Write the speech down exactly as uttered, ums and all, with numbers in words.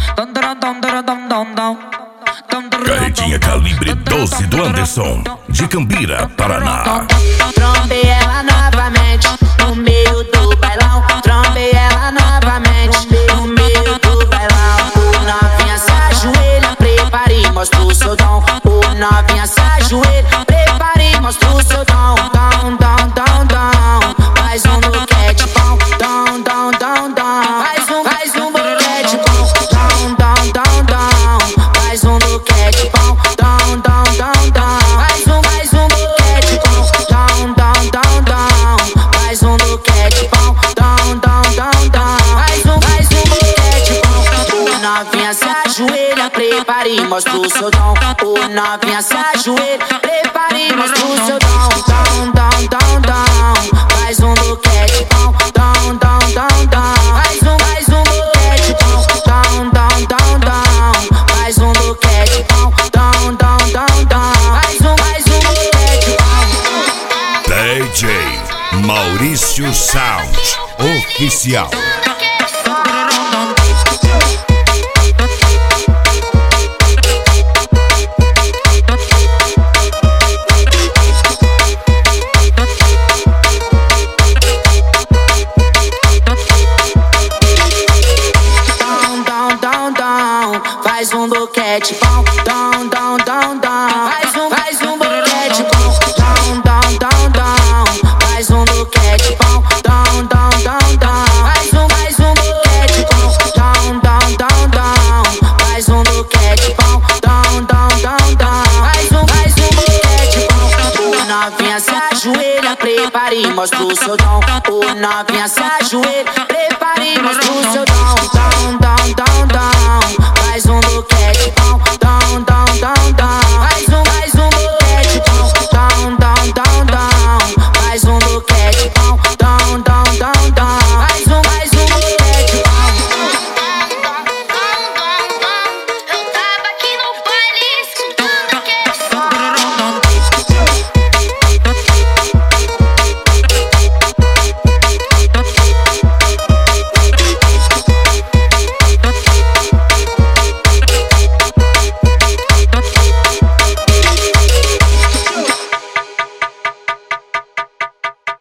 Carretinha calibre doze do Anderson, de Cambira, Paraná. Trombei ela novamente no meio do bailão. Trombei ela novamente no meio do bailão. O novinha se ajoelha, prepare e mostra o seu dom. O novinha se ajoelha, prepare e mostra o seu dom. Dom, dom, dom, dom. Faz um boquete bom. Dom, dom, dom, dom. Faz um, faz um boquete bom. Dom, dom, dom, dom. Faz um boquete bom. Dom, dom, dom, dom. Faz um, faz um boquete bom. Dom, dom, dom, dom. Faz um boquete bom. Dom, dom, dom, dom. Faz um, faz um boquete bom. O novinha se ajoelha, prepare e mostra o seu dom. O novinha se ajoelha, prepare e mostra o seu dom. Dom, dom, dom, dom. Faz um boquete bom. Dom, dom, dom, dom. Faz um, faz um boquete bom. Dom, dom, dom, dom. Faz um boquete bom. Dom, dom, dom, dom. Faz um, faz um boquete bom. D J Maurício Sound Oficial. Faz um boquete bom, dom, dom, dom, dom. Faz um, faz um boquete bom, dom, dom, dom, dom. Faz um boquete bom, dom, dom, dom, dom. Faz um, faz um boquete bom, dom, dom, dom, dom. Faz um boquete bom, dom, dom, dom, dom. Faz um, faz um boquete bom. O novinha se ajoelha, prepare e mostra o seu dom. O novinha se ajoelha.